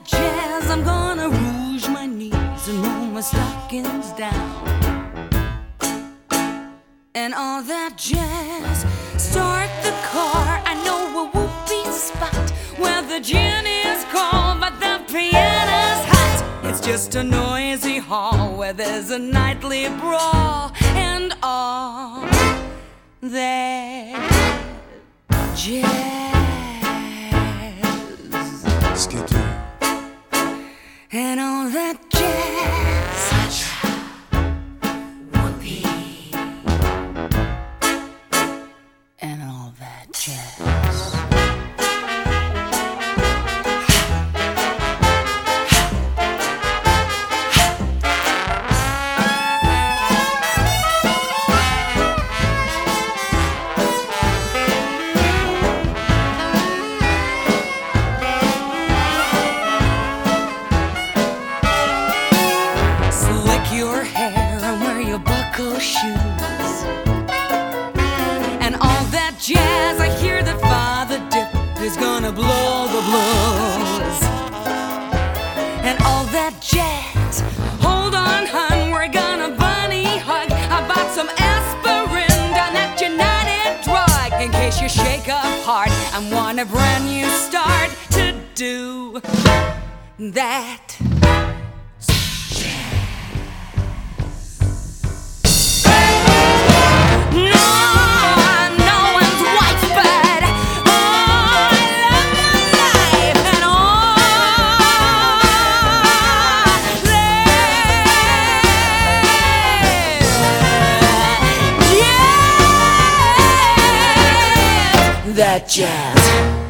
jazz, I'm gonna rouge my knees and roll my stockings down. And all that jazz, start the car. I know a whoopee spot where the gin is cold, but the piano's hot. It's just a noisy hall where there's a nightly brawl. And all that jazz. And all that jazz. Whoopee. And all that jazz. Your hair and wear your buckle shoes. And all that jazz, I hear that Father Dip is gonna blow the blues. And all that jazz, hold on hun, we're gonna bunny hug. I bought some aspirin down at United Drug in case you shake up hard and want a brand new start to do that. That jazz.